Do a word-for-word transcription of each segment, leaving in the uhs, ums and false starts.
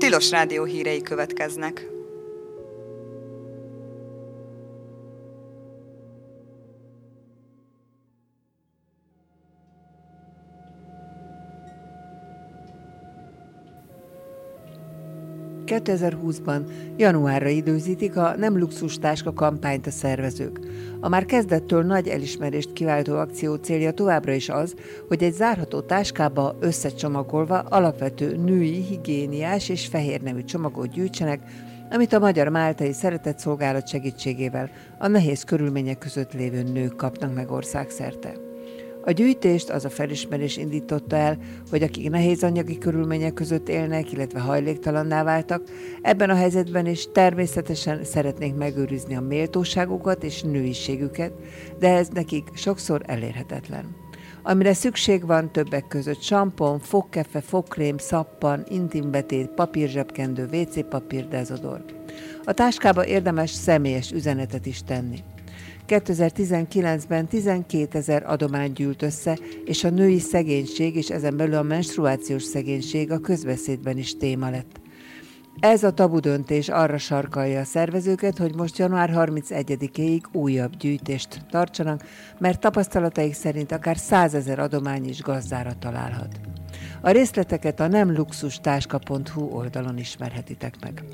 Tilos Rádió hírei következnek. kétezer-húszban januárra időzítik a Nem luxus táska kampányt a szervezők. A már kezdettől nagy elismerést kiváltó akció célja továbbra is az, hogy egy zárható táskába összecsomagolva alapvető női, higiéniás és fehér nemű csomagot gyűjtsenek, amit a Magyar Máltai Szeretetszolgálat segítségével a nehéz körülmények között lévő nők kapnak meg országszerte. A gyűjtést az a felismerés indította el, hogy akik nehéz anyagi körülmények között élnek, illetve hajléktalanná váltak, ebben a helyzetben is természetesen szeretnék megőrizni a méltóságukat és nőiségüket, de ez nekik sokszor elérhetetlen. Amire szükség van többek között sampon, fogkefe, fogkrém, szappan, intimbetét, papírzsebkendő, vé cé papír, dezodor. A táskába érdemes személyes üzenetet is tenni. kétezer-tizenkilencben tizenkétezer adomány gyűlt össze, és a női szegénység és ezen belül a menstruációs szegénység a közbeszédben is téma lett. Ez a tabu döntés arra sarkalja a szervezőket, hogy most január harmincegyedikéig újabb gyűjtést tartsanak, mert tapasztalataik szerint akár százezer adomány is gazdára találhat. A részleteket a nem luxus táska pont hu oldalon ismerhetitek meg.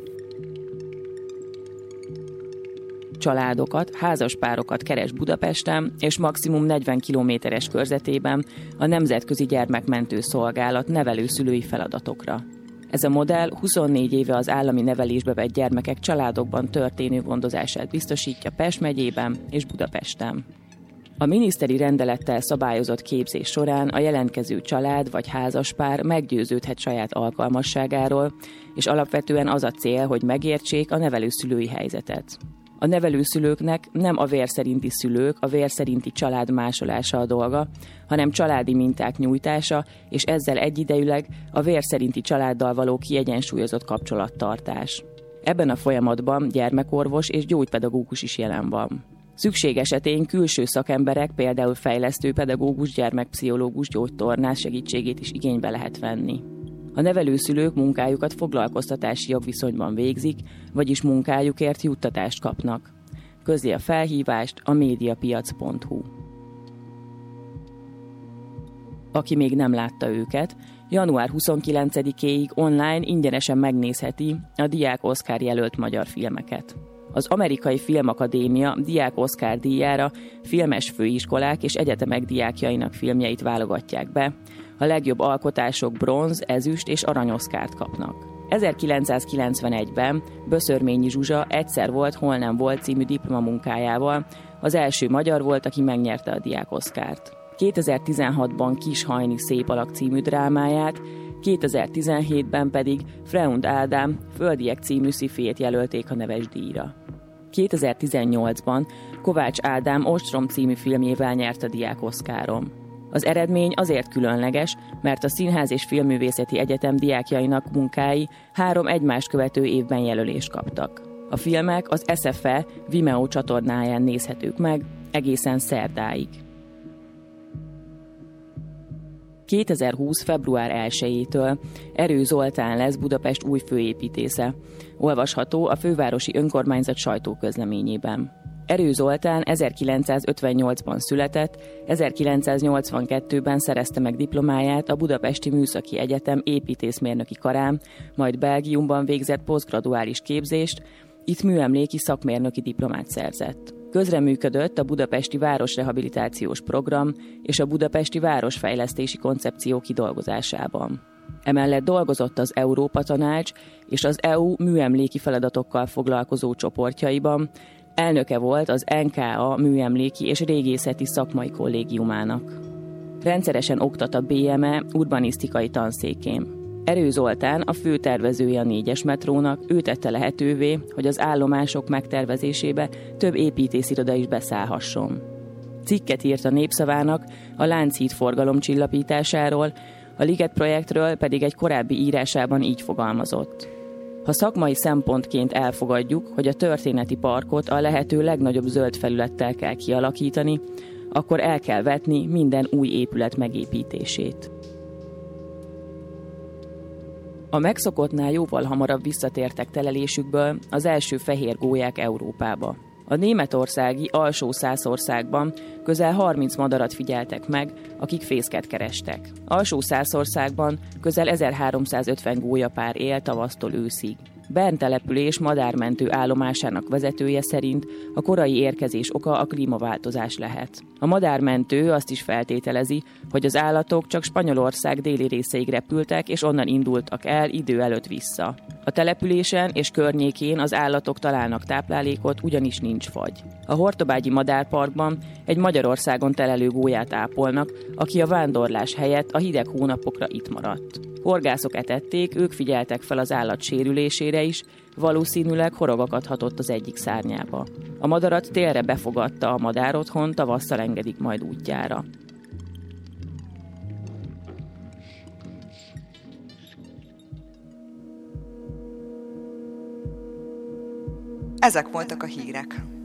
Családokat, házaspárokat keres Budapesten és maximum negyven kilométeres körzetében a Nemzetközi Gyermekmentő Szolgálat nevelőszülői feladatokra. Ez a modell huszonnégy éve az állami nevelésbe vett gyermekek családokban történő gondozását biztosítja Pest megyében és Budapesten. A miniszteri rendelettel szabályozott képzés során a jelentkező család vagy házaspár meggyőződhet saját alkalmasságáról, és alapvetően az a cél, hogy megértsék a nevelőszülői helyzetet. A nevelőszülőknek nem a vér szerinti szülők, a vér szerinti család másolása a dolga, hanem családi minták nyújtása, és ezzel egyidejűleg a vér szerinti családdal való kiegyensúlyozott kapcsolattartás. Ebben a folyamatban gyermekorvos és gyógypedagógus is jelen van. Szükség esetén külső szakemberek, például fejlesztőpedagógus, gyermekpszichológus, gyógytornász segítségét is igénybe lehet venni. A nevelőszülők munkájukat foglalkoztatási jogviszonyban végzik, vagyis munkájukért juttatást kapnak. Közli a felhívást a mediapiac pont hu. Aki még nem látta őket, január huszonkilencedikéig online ingyenesen megnézheti a Diák Oscar jelölt magyar filmeket. Az Amerikai Filmakadémia Diák Oscar díjára filmes főiskolák és egyetemek diákjainak filmjeit válogatják be, a legjobb alkotások bronz, ezüst és arany Oscart kapnak. ezerkilencszázkilencvenegyben Böszörményi Zsuzsa Egyszer volt, hol nem volt című diplomamunkájával az első magyar volt, aki megnyerte a Diák Oscart. kétezer-tizenhatban Kis Hajni szép alak című drámáját, kétezer-tizenhétben pedig Freund Ádám Földiek című szifijét jelölték a neves díjra. kétezer-tizennyolcban Kovács Ádám Ostrom című filmjével nyert a Diák Oscaron. Az eredmény azért különleges, mert a Színház és Filmművészeti Egyetem diákjainak munkái három egymást követő évben jelölést kaptak. A filmek az es ef e Vimeo csatornáján nézhetők meg egészen szerdáig. kétezer-húsz február elsejétől Erő Zoltán lesz Budapest új főépítésze. Olvasható a fővárosi önkormányzat sajtóközleményében. Erő Zoltán ezerkilencszázötvennyolcban született, ezerkilencszáznyolcvankettőben szerezte meg diplomáját a Budapesti Műszaki Egyetem építészmérnöki karán, majd Belgiumban végzett posztgraduális képzést, itt műemléki szakmérnöki diplomát szerzett. Közreműködött a Budapesti Városrehabilitációs Program és a Budapesti Városfejlesztési Koncepció kidolgozásában. Emellett dolgozott az Európa Tanács és az é u műemléki feladatokkal foglalkozó csoportjaiban, elnöke volt az en ká á műemléki és régészeti szakmai kollégiumának. Rendszeresen oktat a bé em e urbanisztikai tanszékén. Erő Zoltán a főtervezője a négyes metrónak, ő tette lehetővé, hogy az állomások megtervezésébe több építésziroda is beszállhasson. Cikket írt a Népszavának a Lánchíd forgalomcsillapításáról, a Liget projektről pedig egy korábbi írásában így fogalmazott. Ha szakmai szempontként elfogadjuk, hogy a történeti parkot a lehető legnagyobb zöld felülettel kell kialakítani, akkor el kell vetni minden új épület megépítését. A megszokottnál jóval hamarabb visszatértek telelésükből az első fehér gólyák Európába. A németországi Alsó-Szászországban közel harminc madarat figyeltek meg, akik fészket kerestek. Alsó-Szászországban közel ezerháromszázötven gólyapár él tavasztól őszig. Bern település madármentő állomásának vezetője szerint a korai érkezés oka a klímaváltozás lehet. A madármentő azt is feltételezi, hogy az állatok csak Spanyolország déli részeig repültek, és onnan indultak el idő előtt vissza. A településen és környékén az állatok találnak táplálékot, ugyanis nincs fagy. A Hortobágyi Madárparkban egy Magyarországon telelő gólyát ápolnak, aki a vándorlás helyett a hideg hónapokra itt maradt. Horgászok etették, ők figyeltek fel az állat sérülésére is, valószínűleg horog akadhatott az egyik szárnyába. A madarat télre befogadta a madárotthon, tavasszal engedik majd útjára. Ezek voltak a hírek.